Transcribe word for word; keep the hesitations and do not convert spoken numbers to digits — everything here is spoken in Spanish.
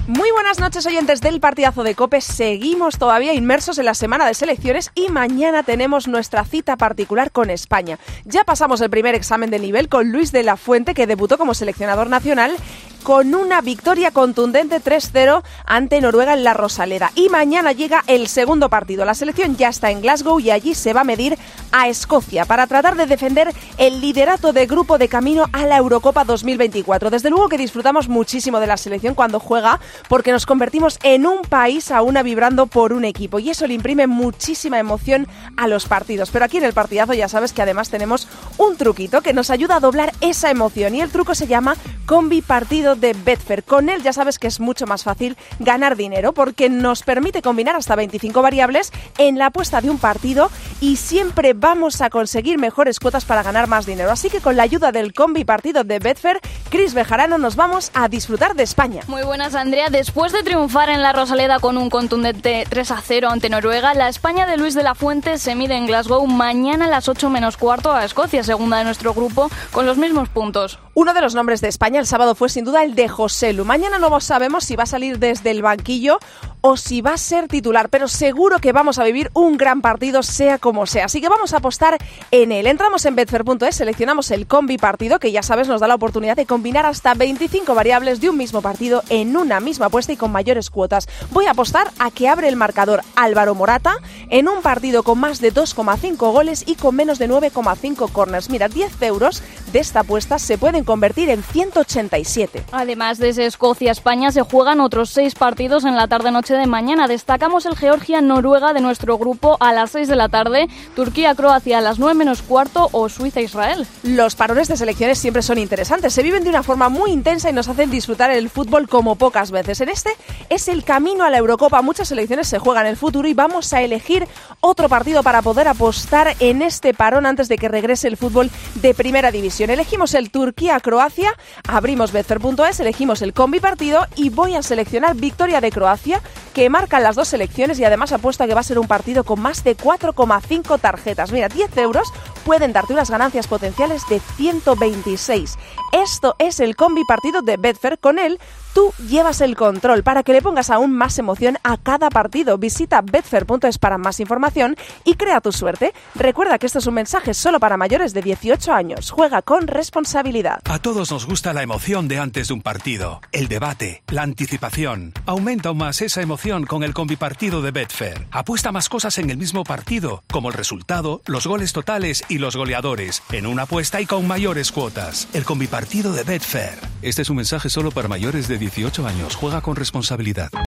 Muy buenas noches, oyentes del partidazo de COPE. Seguimos todavía inmersos en la semana de selecciones y mañana tenemos nuestra cita particular con España. Ya pasamos el primer examen de nivel con Luis de la Fuente, que debutó como seleccionador nacional con una victoria contundente tres cero ante Noruega en la Rosaleda. Y mañana llega el segundo partido. La selección ya está en Glasgow y allí se va a medir a Escocia para tratar de defender el liderato de grupo de camino a la Eurocopa dos mil veinticuatro. Desde luego que disfrutamos muchísimo de la selección cuando juega, porque nos convertimos en un país a una vibrando por un equipo y eso le imprime muchísima emoción a los partidos. Pero aquí en el partidazo ya sabes que además tenemos un truquito que nos ayuda a doblar esa emoción y el truco se llama Combi Partido de Betfair. Con él ya sabes que es mucho más fácil ganar dinero porque nos permite combinar hasta veinticinco variables en la apuesta de un partido y siempre vamos a conseguir mejores cuotas para ganar más dinero. Así que con la ayuda del Combi Partido de Betfair, Cris Bejarano, nos vamos a disfrutar de España. Muy buenas, Andrea. Después de triunfar en la Rosaleda con un contundente tres a cero ante Noruega, la España de Luis de la Fuente se mide en Glasgow mañana a las ocho menos cuarto a Escocia, segunda de nuestro grupo, con los mismos puntos. Uno de los nombres de España el sábado fue sin duda el de Joselu. Mañana no sabemos si va a salir desde el banquillo o si va a ser titular, pero seguro que vamos a vivir un gran partido sea como sea. Así que vamos a apostar en él. Entramos en betfair punto es, seleccionamos el Combi Partido, que ya sabes nos da la oportunidad de combinar hasta veinticinco variables de un mismo partido en una misma apuesta y con mayores cuotas. Voy a apostar a que abre el marcador Álvaro Morata en un partido con más de dos coma cinco goles y con menos de nueve coma cinco corners. Mira, diez euros de esta apuesta se pueden convertir en ciento ochenta y siete. Además, desde Escocia-España se juegan otros seis partidos en la tarde-noche de mañana. Destacamos el Georgia-Noruega de nuestro grupo a las seis de la tarde, Turquía-Croacia a las nueve menos cuarto o Suiza-Israel. Los parones de selecciones siempre son interesantes, se viven de una forma muy intensa y nos hacen disfrutar el fútbol como pocas veces. En este es el camino a la Eurocopa, muchas selecciones se juegan el futuro y vamos a elegir otro partido para poder apostar en este parón antes de que regrese el fútbol de primera división. Elegimos el Turquía-Croacia, abrimos betfair punto es, elegimos el Combi Partido y voy a seleccionar victoria de Croacia, que marcan las dos selecciones y además apuesto a que va a ser un partido con más de cuatro coma cinco tarjetas. Mira, diez euros pueden darte unas ganancias potenciales de ciento veintiséis. Esto es el Combi Partido de Betfair. Con él tú llevas el control para que le pongas aún más emoción a cada partido. Visita betfair punto es para más información y crea tu suerte. Recuerda que esto es un mensaje solo para mayores de dieciocho años. Juega con responsabilidad. A todos nos gusta la emoción de antes de un partido, el debate, la anticipación. Aumenta aún más esa emoción con el Combi Partido de Betfair. Apuesta más cosas en el mismo partido, como el resultado, los goles totales y los goleadores, en una apuesta y con mayores cuotas. El Combi Partido de Betfair. Este es un mensaje solo para mayores de dieciocho años. Juega con responsabilidad.